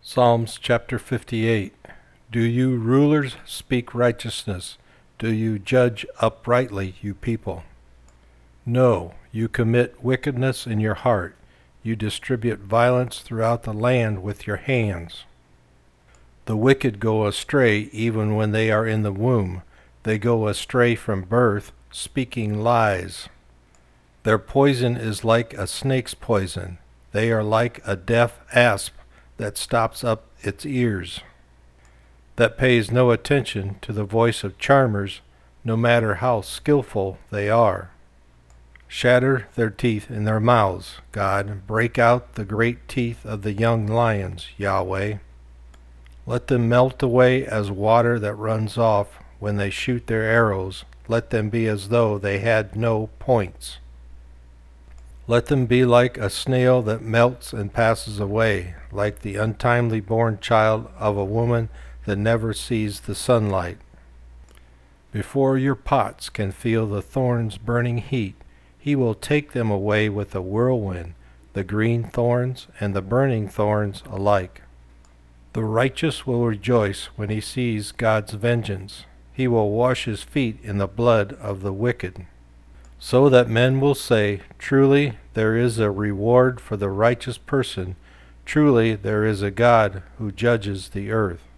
Psalms chapter 58. Do you rulers speak righteousness? Do you judge uprightly, you people? No, you commit wickedness in your heart. You distribute violence throughout the land with your hands. The wicked go astray even when they are in the womb. They go astray from birth, speaking lies. Their poison is like a snake's poison. They are like a deaf asp that stops up its ears, that pays no attention to the voice of charmers, no matter how skillful they are. Shatter their teeth in their mouths, God. Break out the great teeth of the young lions, Yahweh. Let them melt away as water that runs off when they shoot their arrows. Let them be as though they had no points. Let them be like a snail that melts and passes away, like the untimely born child of a woman that never sees the sunlight. Before your pots can feel the thorns' burning heat, he will take them away with a whirlwind, the green thorns and the burning thorns alike. The righteous will rejoice when he sees God's vengeance. He will wash his feet in the blood of the wicked, so that men will say, truly there is a reward for the righteous person. Truly there is a God who judges the earth.